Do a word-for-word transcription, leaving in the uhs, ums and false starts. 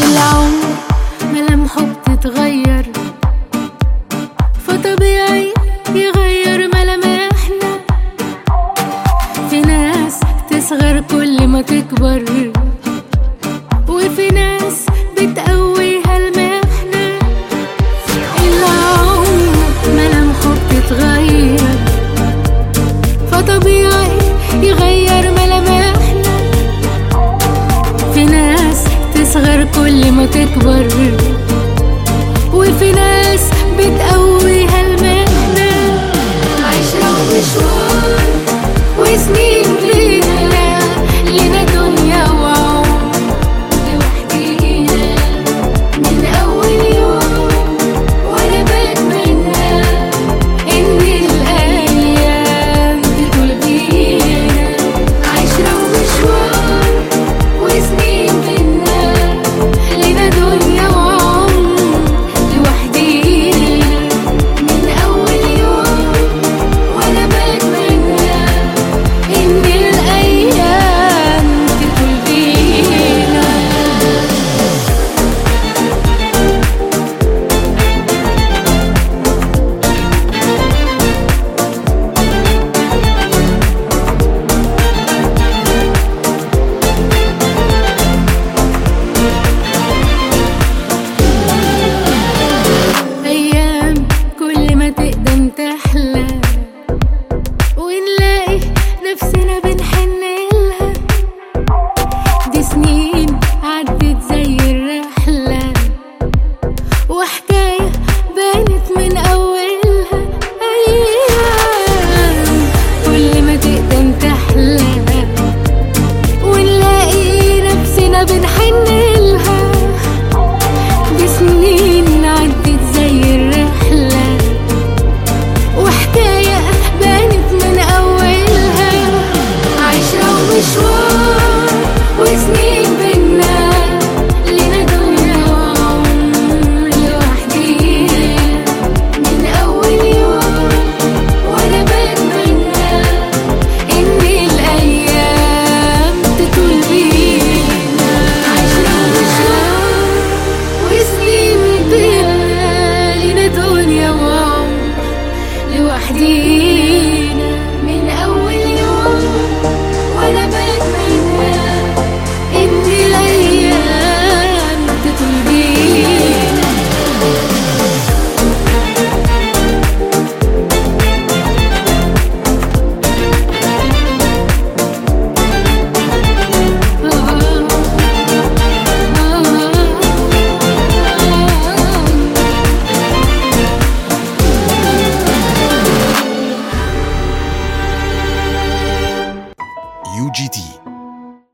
العمر ملامحه بتتغير، فطبيعي يغير ملامحنا. في ناس تصغر كل ما تكبر، وفي ناس بتقويها المحنة. العمر ملامحه بتتغير، فطبيعي يغير ملامحنا. في ناس تصغر كل ما تكبر، وفي ناس بتقويها المحنة. عشرة ومشوار وسنين لينا، لينا دنيا وعمر لوحدينا. من أول يوم وأنا بتمنى إن الأيام تطول بينا. عشرة ومشوار وسنين لينا، لينا دنيا وعمر لوحدينا. من أول يوم وأنا بتمنى إن الأيام تطول بينا. أيام كل ما تقدم تحلى، ونلاقي نفسنا بنحن لها. دي سنين عدت زي الرحلة، وحكاية بانت من أولها. أيام كل ما تقدم تحلى، ونلاقي نفسنا بنحن لها. دي سنين عدت زي الرحلة، وحكاية بانت من أولها. عشرة ومشوار وسنين بينا، لينا دنيا وعمر لوحدينا. من أول يوم وأنا بتمنى إن الأيام تطول بينا. عشرة ومشوار وسنين بينا، لينا دنيا وعمر لوحدينا. من أول يوم وأنا بتمنى إن الأيام تطول بينا. يو جي تي